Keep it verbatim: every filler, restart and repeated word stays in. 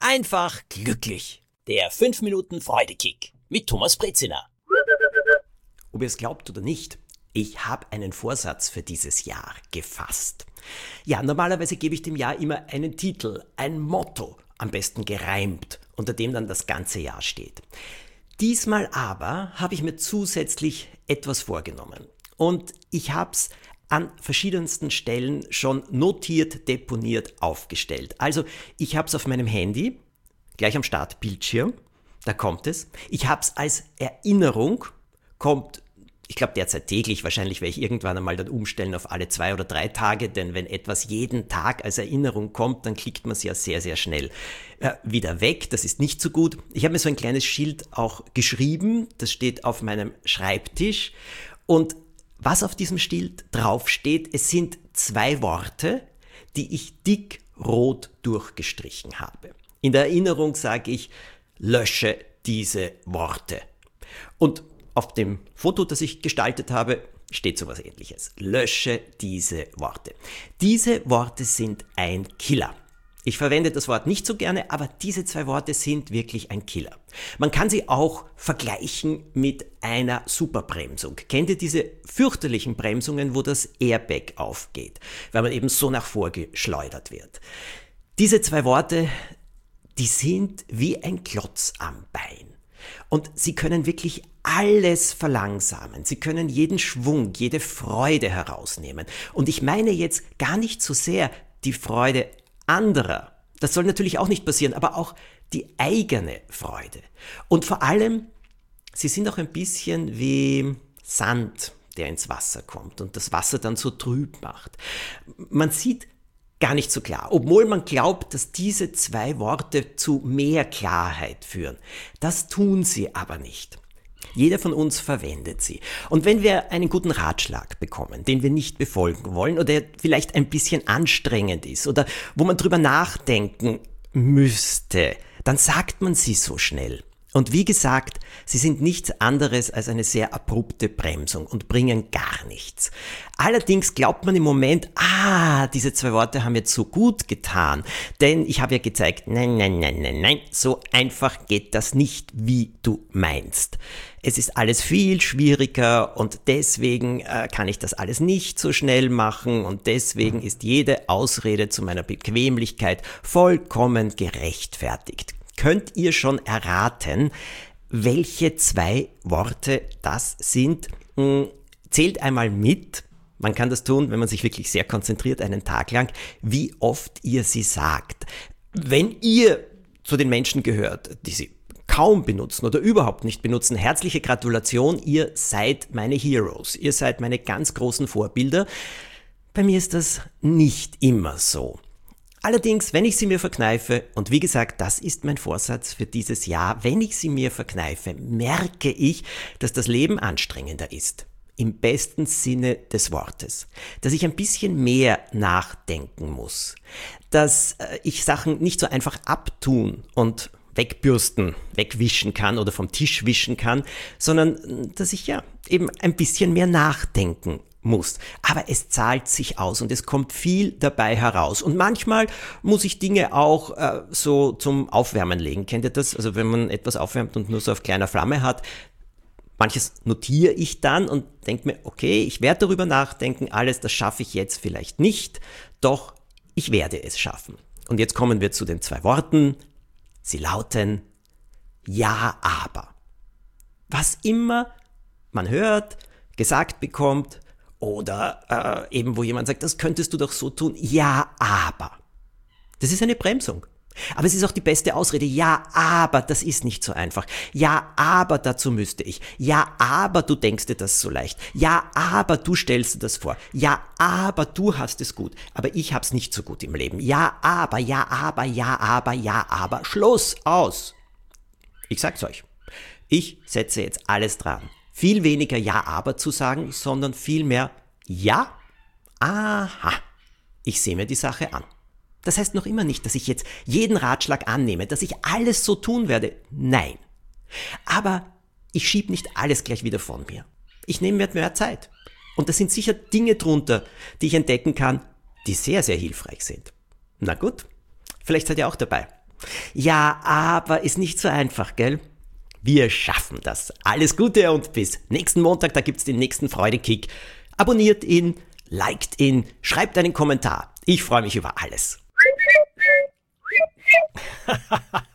einfach glücklich. Der fünf Minuten Freudekick mit Thomas Brezina. Ob ihr es glaubt oder nicht, ich habe einen Vorsatz für dieses Jahr gefasst. Ja, normalerweise gebe ich dem Jahr immer einen Titel, ein Motto, am besten gereimt, unter dem dann das ganze Jahr steht. Diesmal aber habe ich mir zusätzlich etwas vorgenommen und ich habe es an verschiedensten Stellen schon notiert, deponiert, aufgestellt. Also ich habe es auf meinem Handy, gleich am Startbildschirm, da kommt es. Ich habe es als Erinnerung, kommt, ich glaube derzeit täglich, wahrscheinlich werde ich irgendwann einmal dann umstellen auf alle zwei oder drei Tage, denn wenn etwas jeden Tag als Erinnerung kommt, dann klickt man es ja sehr, sehr schnell äh, wieder weg. Das ist nicht so gut. Ich habe mir so ein kleines Schild auch geschrieben, das steht auf meinem Schreibtisch und was auf diesem Schild draufsteht, es sind zwei Worte, die ich dick rot durchgestrichen habe. In der Erinnerung sage ich, lösche diese Worte. Und auf dem Foto, das ich gestaltet habe, steht sowas Ähnliches. Lösche diese Worte. Diese Worte sind ein Killer. Ich verwende das Wort nicht so gerne, aber diese zwei Worte sind wirklich ein Killer. Man kann sie auch vergleichen mit einer Superbremsung. Kennt ihr diese fürchterlichen Bremsungen, wo das Airbag aufgeht, weil man eben so nach vorgeschleudert wird? Diese zwei Worte, die sind wie ein Klotz am Bein. Und sie können wirklich alles verlangsamen. Sie können jeden Schwung, jede Freude herausnehmen. Und ich meine jetzt gar nicht so sehr die Freude anderer. Das soll natürlich auch nicht passieren, aber auch die eigene Freude. Und vor allem, sie sind auch ein bisschen wie Sand, der ins Wasser kommt und das Wasser dann so trüb macht. Man sieht gar nicht so klar, obwohl man glaubt, dass diese zwei Worte zu mehr Klarheit führen. Das tun sie aber nicht. Jeder von uns verwendet sie. Und wenn wir einen guten Ratschlag bekommen, den wir nicht befolgen wollen oder der vielleicht ein bisschen anstrengend ist oder wo man drüber nachdenken müsste, dann sagt man sie so schnell. Und wie gesagt, sie sind nichts anderes als eine sehr abrupte Bremsung und bringen gar nichts. Allerdings glaubt man im Moment, ah, diese zwei Worte haben jetzt so gut getan, denn ich habe ja gezeigt, nein, nein, nein, nein, nein, so einfach geht das nicht, wie du meinst. Es ist alles viel schwieriger und deswegen äh, kann ich das alles nicht so schnell machen und deswegen ist jede Ausrede zu meiner Bequemlichkeit vollkommen gerechtfertigt. Könnt ihr schon erraten, welche zwei Worte das sind? Zählt einmal mit, man kann das tun, wenn man sich wirklich sehr konzentriert, einen Tag lang, wie oft ihr sie sagt. Wenn ihr zu den Menschen gehört, die sie kaum benutzen oder überhaupt nicht benutzen, herzliche Gratulation, ihr seid meine Heroes, ihr seid meine ganz großen Vorbilder. Bei mir ist das nicht immer so. Allerdings, wenn ich sie mir verkneife, und wie gesagt, das ist mein Vorsatz für dieses Jahr, wenn ich sie mir verkneife, merke ich, dass das Leben anstrengender ist. Im besten Sinne des Wortes. Dass ich ein bisschen mehr nachdenken muss. Dass ich Sachen nicht so einfach abtun und wegbürsten, wegwischen kann oder vom Tisch wischen kann, sondern dass ich ja eben ein bisschen mehr nachdenken muss. Aber es zahlt sich aus und es kommt viel dabei heraus. Und manchmal muss ich Dinge auch äh, so zum Aufwärmen legen. Kennt ihr das? Also wenn man etwas aufwärmt und nur so auf kleiner Flamme hat, manches notiere ich dann und denke mir, okay, ich werde darüber nachdenken, alles, das schaffe ich jetzt vielleicht nicht, doch ich werde es schaffen. Und jetzt kommen wir zu den zwei Worten. Sie lauten ja, aber. Was immer man hört, gesagt bekommt, oder äh, eben wo jemand sagt, das könntest du doch so tun. Ja, aber. Das ist eine Bremsung. Aber es ist auch die beste Ausrede. Ja, aber das ist nicht so einfach. Ja, aber dazu müsste ich. Ja, aber du denkst dir das so leicht. Ja, aber du stellst dir das vor. Ja, aber du hast es gut. Aber ich hab's nicht so gut im Leben. Ja, aber, ja, aber, ja, aber, ja, aber. Schluss, aus. Ich sag's euch. Ich setze jetzt alles dran. Viel weniger Ja, aber zu sagen, sondern viel mehr Ja, aha, ich sehe mir die Sache an. Das heißt noch immer nicht, dass ich jetzt jeden Ratschlag annehme, dass ich alles so tun werde. Nein. Aber ich schiebe nicht alles gleich wieder von mir. Ich nehme mir mehr Zeit. Und da sind sicher Dinge drunter, die ich entdecken kann, die sehr, sehr hilfreich sind. Na gut, vielleicht seid ihr auch dabei. Ja, aber ist nicht so einfach, gell? Wir schaffen das. Alles Gute und bis nächsten Montag, da gibt's den nächsten Freudekick. Abonniert ihn, liked ihn, schreibt einen Kommentar. Ich freue mich über alles.